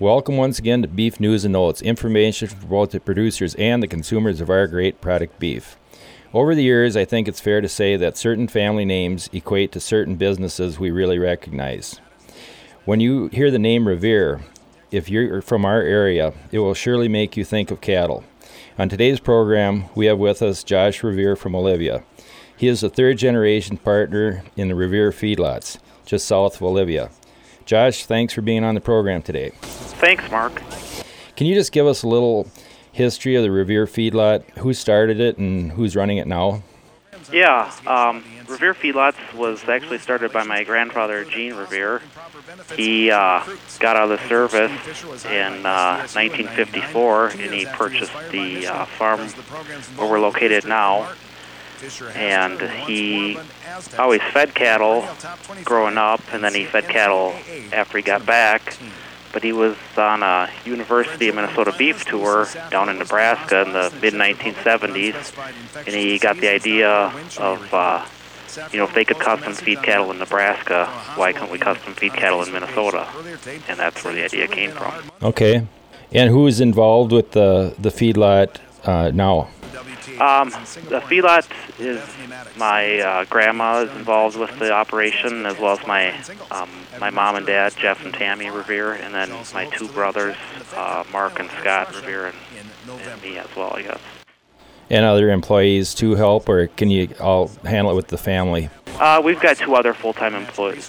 Welcome once again to Beef News and Notes, information for both the producers and the consumers of our great product beef. Over the years, I think it's fair to say that certain family names equate to certain businesses we really recognize. When you hear the name Revere, if you're from our area, it will surely make you think of cattle. On today's program, we have with us Josh Revere from Olivia. He is a third-generation partner in the Revere feedlots, just south of Olivia. Josh, thanks for being on the program today. Thanks, Mark. Can you just give us a little history of the Revere feedlot, who started it and who's running it now? Yeah, Revere Feedlots was actually started by my grandfather, Gene Revere. He got out of the service in 1954, and he purchased the farm where we're located now. And he always fed cattle growing up, and then he fed cattle after he got back. But he was on a University of Minnesota beef tour down in Nebraska in the mid-1970s, and he got the idea of, if they could custom feed cattle in Nebraska, why couldn't we custom feed cattle in Minnesota? And that's where the idea came from. Okay. And who is involved with the feedlot now? The feedlot is my grandma is involved with the operation, as well as my mom and dad, Jeff and Tammy Revere, and then my two brothers, Mark and Scott Revere, and me as well, I guess. And other employees to help, or can you all handle it with the family? We've got two other full-time employees.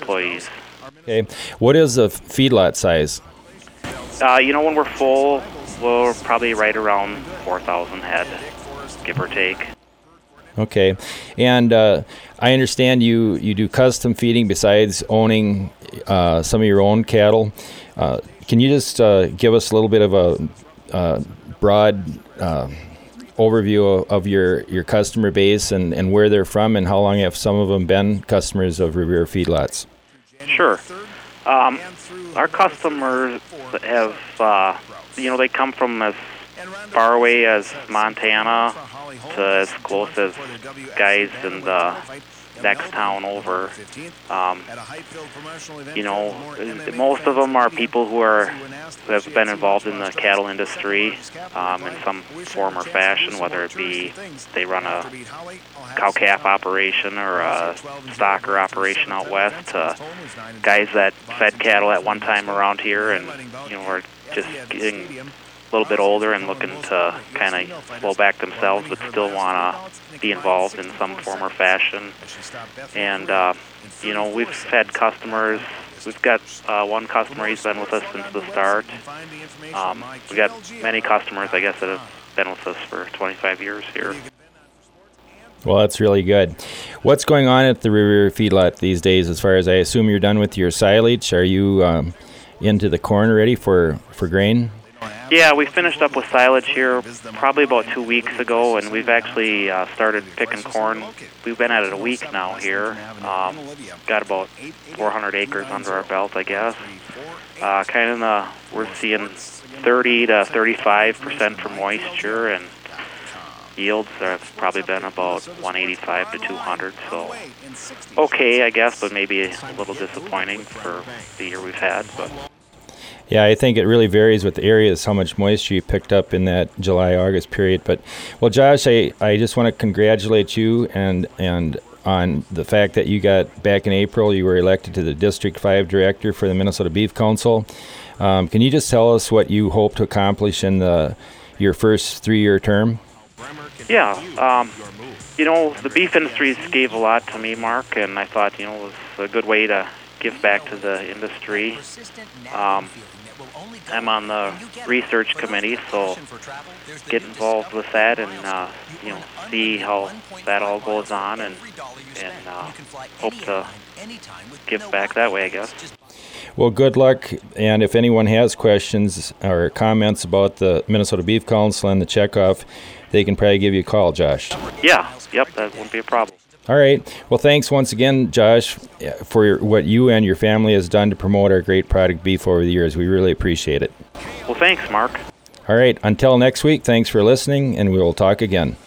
Okay. What is the feedlot size? When we're full, we're probably right around 4,000 head, give or take. Okay. And I understand you do custom feeding besides owning some of your own cattle. Can you just give us a little bit of a broad overview of your customer base and where they're from and how long have some of them been customers of Revere Feedlots? Sure. Our customers have, they come from as far away as Montana to as close as guys in the next town over. Most of them are people who have been involved in the cattle industry in some form or fashion, whether it be they run a cow-calf operation or a stocker operation out west, guys that fed cattle at one time around here and, are just getting a little bit older and looking to kind of slow back themselves, but still want to be involved in some form or fashion. And, we've had customers. We've got one customer, he's been with us since the start. We've got many customers, I guess, that have been with us for 25 years here. Well, that's really good. What's going on at the Revere Feedlot these days, as far as I assume you're done with your silage? Are you into the corn already for grain? Yeah, we finished up with silage here probably about 2 weeks ago, and we've actually started picking corn. We've been at it a week now here. Got about 400 acres under our belt, I guess. We're seeing 30 to 35% for moisture, and yields have probably been about 185 to 200, so okay, I guess, but maybe a little disappointing for the year we've had. But yeah, I think it really varies with the areas, how much moisture you picked up in that July-August period. But, well, Josh, I just want to congratulate you and on the fact that you got, back in April, you were elected to the District 5 Director for the Minnesota Beef Council. Can you just tell us what you hope to accomplish in your first 3-year term? Yeah, the beef industry gave a lot to me, Mark, and I thought, it was a good way to give back to the industry. I'm on the research committee, so get involved with that and see how that all goes on, and hope to give back that way, I guess. Well, good luck, and if anyone has questions or comments about the Minnesota Beef Council and the checkoff, they can probably give you a call, Josh. Yeah, yep, that won't be a problem. All right. Well, thanks once again, Josh, for what you and your family has done to promote our great product beef over the years. We really appreciate it. Well, thanks, Mark. All right. Until next week, thanks for listening, and we will talk again.